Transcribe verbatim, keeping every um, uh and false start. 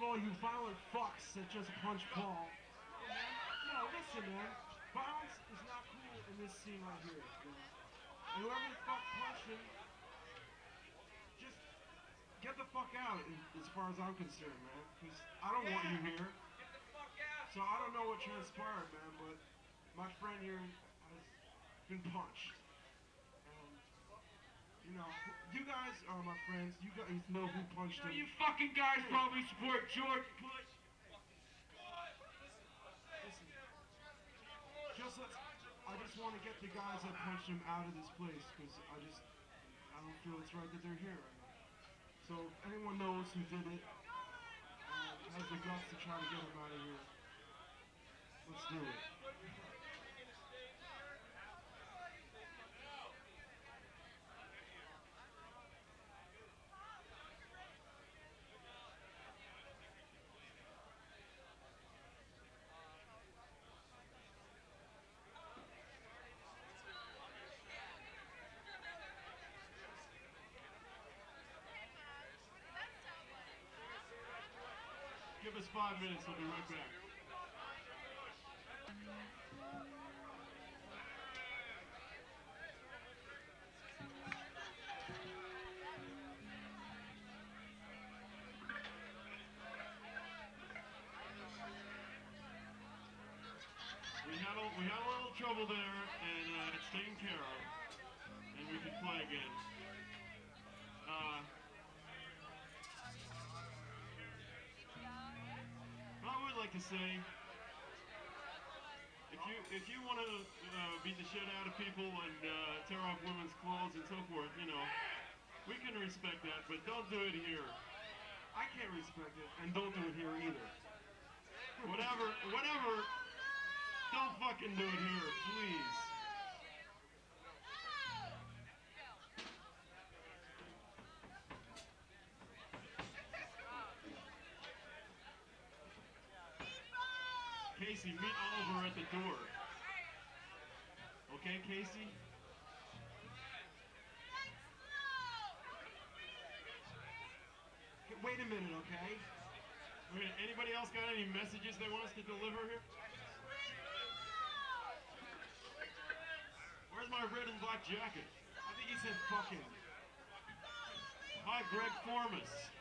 of all you violent fucks that just punch Paul. Hey, man, no, listen, man. Violence is not cool in this scene right here. You know? And whoever the fuck punched him, just get the fuck out, as far as I'm concerned, man. Because I don't yeah. want you here. Get the fuck out. So I don't know what transpired, man, but my friend here has been punched. And, you know, you guys are my friends. You guys know who punched you know, him. You fucking guys probably support George Bush. Just let's, I just want to get the guys that punched him out of this place, because I just, I don't feel it's right that they're here right now. So if anyone knows who did it, uh, has the guts to try to get him out of here, let's do it. Give us five minutes, we'll be right back. We had a, we had a little trouble there, and uh, it's taken care of, and we can play again. Uh, I would like to say, if you if you want to uh, beat the shit out of people and uh, tear off women's clothes and so forth, you know, we can respect that, but don't do it here. I can't respect it, and don't do it here either. Whatever, whatever, don't fucking do it here, please. Casey, meet Oliver at the door. Okay, Casey? Wait a minute, okay? Wait, anybody else got any messages they want us to deliver here? Where's my red and black jacket? I think he said fucking. Hi, Greg Formas.